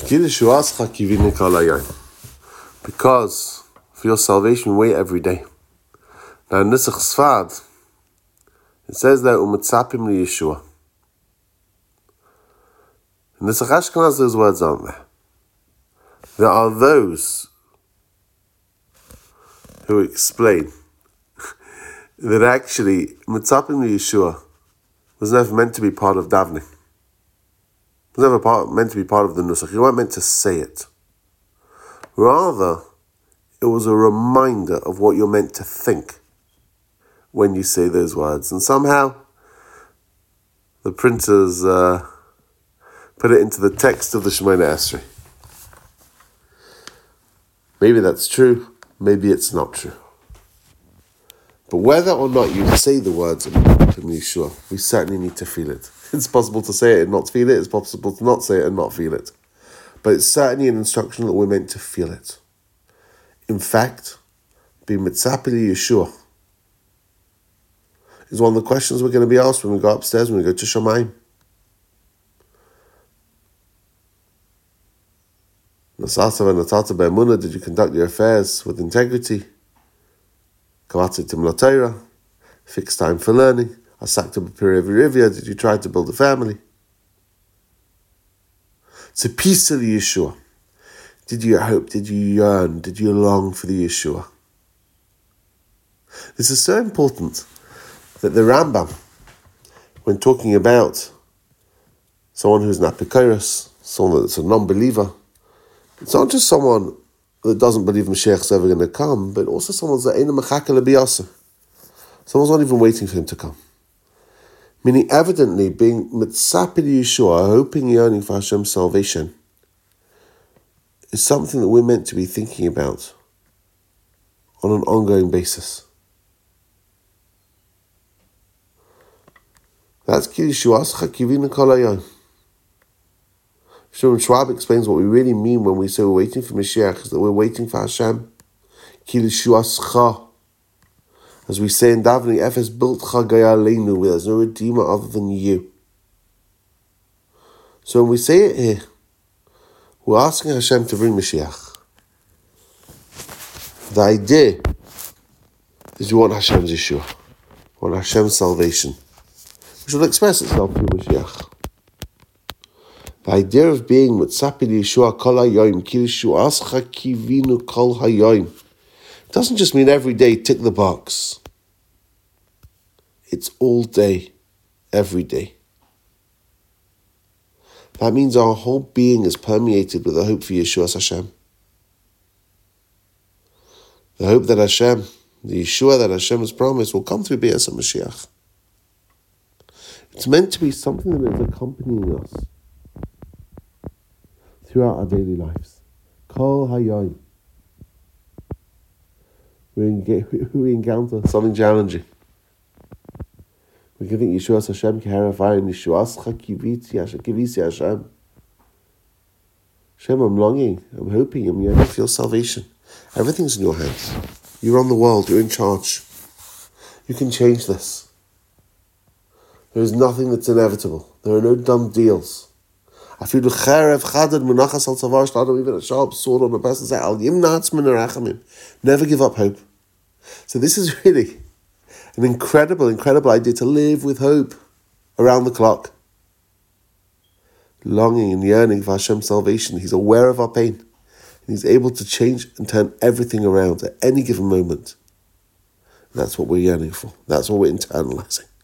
Because for your salvation, wait every day. Now in Nusach Sfad, it says that u'mitzapim li Yeshua. In Nusach Ashkenaz, those words aren't there. There are those who explain that actually mitzapim li Yeshua was never meant to be part of davening. It was never meant to be part of the Nusach. You weren't meant to say it. Rather, it was a reminder of what you're meant to think when you say those words. And somehow, the printers put it into the text of the Shemoneh Esrei. Maybe that's true, maybe it's not true. But whether or not you say the words of Yeshua, we certainly need to feel it. It's possible to say it and not feel it, it's possible to not say it and not feel it. But it's certainly an instruction that we're meant to feel it. In fact, be mitzapeh li Yeshua is one of the questions we're going to be asked when we go upstairs, when we go to Shamayim. Nasata v'natata be'emunah, did you conduct your affairs with integrity? Kavatitim l'Torah, fixed time for learning. Asakta b'pirei v'rivya, did you try to build a family? Tzipisa li Yeshua, did you hope, did you yearn, did you long for the Yeshua? This is so important that the Rambam, when talking about someone who's an apikoros, someone that's a non-believer, it's not just someone that doesn't believe Mashiach's ever going to come, but also someone's that ain't a mechaka l'biyasa. Someone's not even waiting for him to come. Meaning, evidently, being mitzapeh li Yeshua, hoping, yearning for Hashem's salvation, is something that we're meant to be thinking about on an ongoing basis. That's ki Yeshuascha kivinu kol hayom. Shimon Schwab explains what we really mean when we say we're waiting for Mashiach, is that we're waiting for Hashem. Ki Yeshuascha. As we say in davening, Efes built Chagaya Leinu, there's no Redeemer other than you. So when we say it here, we're asking Hashem to bring Mashiach. The idea is we want Hashem's Yeshua, we want Hashem's salvation, which will express itself through Mashiach. The idea of being mitzapeh li Yeshua kol hayom, ki Yeshuascha kivinu kol hayom, doesn't just mean every day tick the box. It's all day, every day. That means our whole being is permeated with the hope for Yeshua's Hashem. The hope that Hashem, the Yeshua that Hashem has promised, will come through Be'ez HaMashiach. It's meant to be something that is accompanying us throughout our daily lives. Kol hayom. We encounter something challenging. We can think Yeshua's Hashem keharafayin, Yeshuascha kivisi Hashem. Hashem, I'm longing, I'm hoping, I'm yearning for your salvation. Everything's in your hands. You run the world, you're in charge. You can change this. There is nothing that's inevitable. There are no done deals. Afilu cherev chadad munachas al tzavar shtadam, even a sharp sword on a person, say al yimnatz min harachamim. Never give up hope. So this is really an incredible idea, to live with hope around the clock. Longing and yearning for Hashem's salvation. He's aware of our pain. And He's able to change and turn everything around at any given moment. And that's what we're yearning for. That's what we're internalizing.